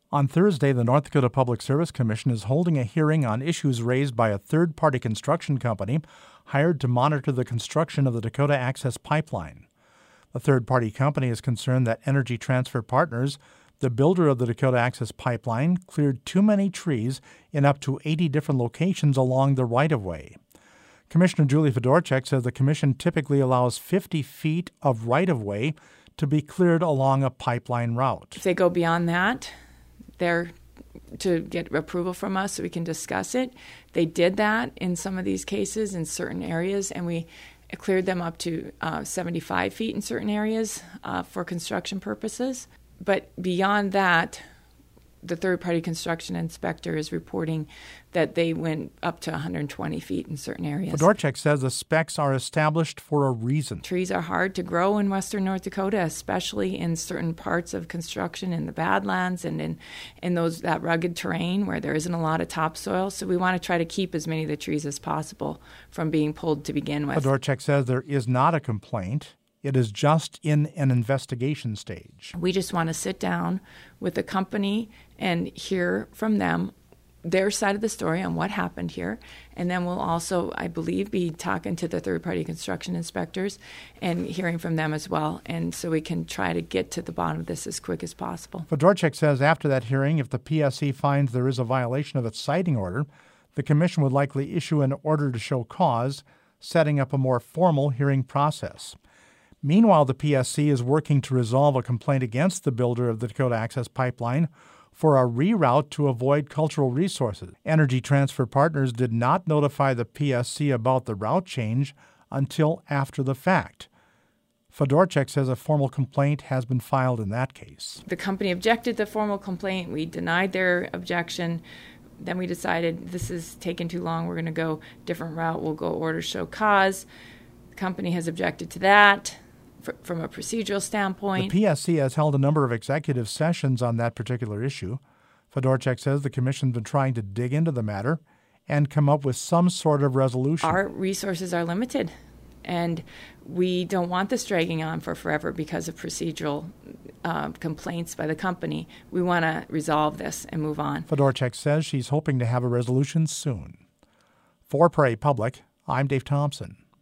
On Thursday, the North Dakota Public Service Commission is holding a hearing on issues raised by a third-party construction company hired to monitor the construction of the Dakota Access Pipeline. The third-party company is concerned that Energy Transfer Partners, the builder of the Dakota Access Pipeline, cleared too many trees in up to 80 different locations along the right-of-way. Commissioner Julie Fedorchak says the commission typically allows 50 feet of right-of-way to be cleared along a pipeline route. If they go beyond that, they're to get approval from us so we can discuss it. They did that in some of these cases in certain areas, and we cleared them up to 75 feet in certain areas for construction purposes. But beyond that, the third-party construction inspector is reporting that they went up to 120 feet in certain areas. Fedorchak says the specs are established for a reason. Trees are hard to grow in western North Dakota, especially in certain parts of construction in the Badlands and in that rugged terrain where there isn't a lot of topsoil. So we want to try to keep as many of the trees as possible from being pulled to begin with. Fedorchak says there is not a complaint. It is just in an investigation stage. We just want to sit down with the company and hear from them their side of the story on what happened here. And then we'll also, I believe, be talking to the third-party construction inspectors and hearing from them as well. And so we can try to get to the bottom of this as quick as possible. Fedorchak says after that hearing, if the PSC finds there is a violation of its citing order, the commission would likely issue an order to show cause, setting up a more formal hearing process. Meanwhile, the PSC is working to resolve a complaint against the builder of the Dakota Access Pipeline for a reroute to avoid cultural resources. Energy Transfer Partners did not notify the PSC about the route change until after the fact. Fedorchak says a formal complaint has been filed in that case. The company objected to the formal complaint. We denied their objection. Then we decided this is taking too long. We're going to go different route. We'll go order show cause. The company has objected to that. From a procedural standpoint. The PSC has held a number of executive sessions on that particular issue. Fedorchak says the commission's been trying to dig into the matter and come up with some sort of resolution. Our resources are limited, and we don't want this dragging on for forever because of procedural complaints by the company. We want to resolve this and move on. Fedorchak says she's hoping to have a resolution soon. For Prairie Public, I'm Dave Thompson.